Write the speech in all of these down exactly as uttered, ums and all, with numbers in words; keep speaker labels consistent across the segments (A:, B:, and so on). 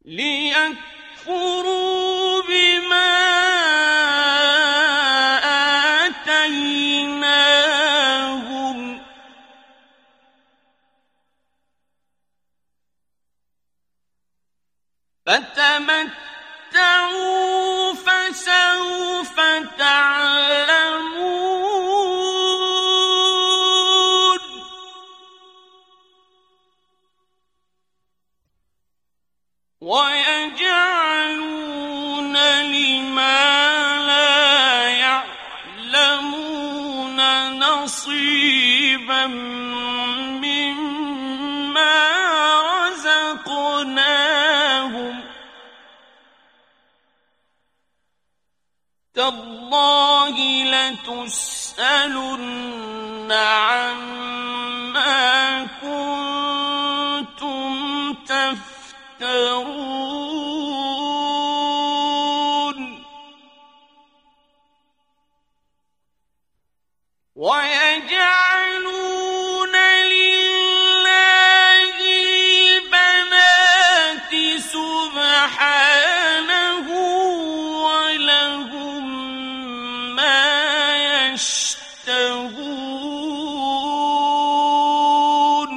A: ليكفروا بما آتيناهم فتمتعوا فسوف تعلمون ويجعلون لما لا يعلمون نصيبا مما رزقناهم تالله لتسألن عما كنتم تفترون ويجعلون لله البنات سبحانه ولهم ما يشتهون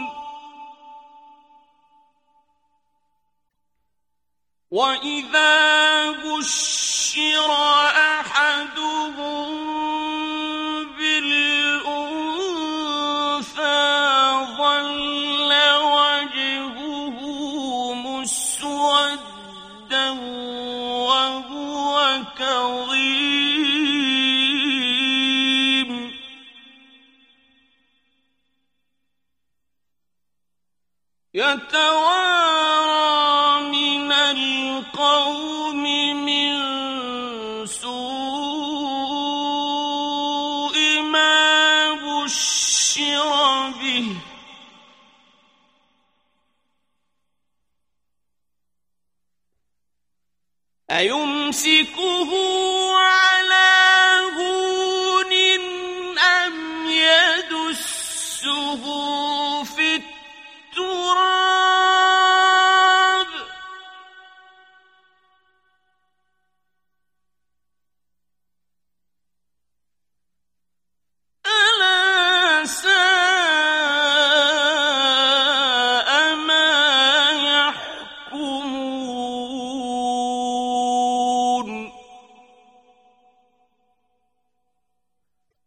A: وإذا بشر أحدهم بالأنثى ظل وجهه مسودا وهو كظيم يتوارى من القوم من سوء ما بشر به أيمسكه على هون أم يدسه